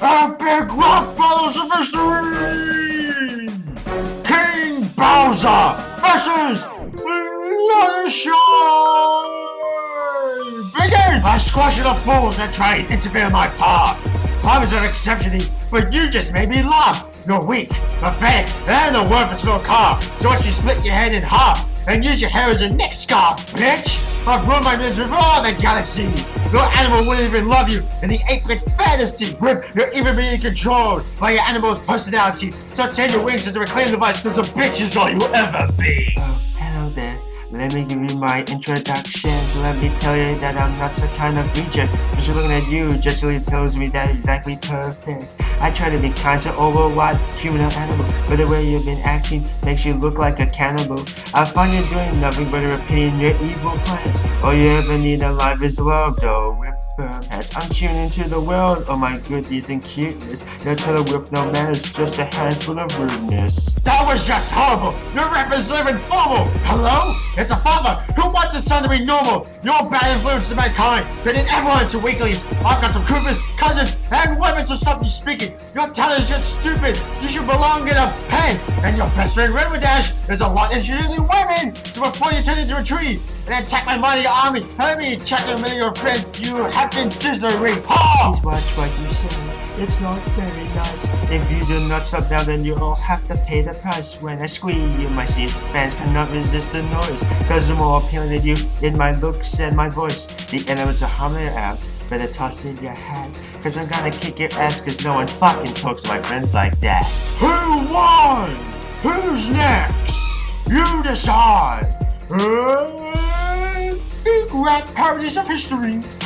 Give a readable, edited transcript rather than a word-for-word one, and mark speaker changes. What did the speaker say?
Speaker 1: Epic Rock Battles of History! King Bowser versus Fluttershy! Begin! I squash the fools that try and interfere in my path. I was an exception, but you just made me laugh. You're weak, pathetic, and a worthless little car. So watch you split your head in half and use your hair as a neck scarf, bitch! I've run my moves with all the galaxy. No animal wouldn't even love you in the 8-bit fantasy. You're even being controlled by your animal's personality. So turn your wings into a reclaim device, because a bitch is all you'll ever be.
Speaker 2: Oh, hello there. Let me give you my introduction. Let me tell you that I'm not the kind of reject. Just looking at you just really tells me that exactly perfect. I try to be kind to overwide human or animal, but the way you've been acting makes you look like a cannibal. I find you doing nothing but repeating your evil plans. All you ever need in life is love, though, with firm hands. I'm tuning into the world of my goodies and cuteness. No telling with no manners, just a handful of rudeness.
Speaker 1: That was just horrible. Your rap is living formal. Hello? It's a father who wants his son to be normal. You're a bad influence to mankind, turning everyone into weaklings. I've got some Coopers, cousins, and women to stop you speaking. Your talent is just stupid. You should belong in a pen. And your best friend Redwood Dash is a lot interested in women. So before you turn into a tree and attack my mighty army, let me check a million of your friends. You have been scissoring.
Speaker 2: Please watch what you say. It's not very nice. If you do not stop now, then you'll have to pay the price. When I squeeze you, my seas fans cannot resist the noise. Cause I'm more appealing to you in my looks and my voice. The elements are harmony out. Better toss in your hat. Cause I'm gonna kick your ass, cause no one fucking talks to my friends like that.
Speaker 1: Who won? Who's next? You decide. Big Rat Parodies of History.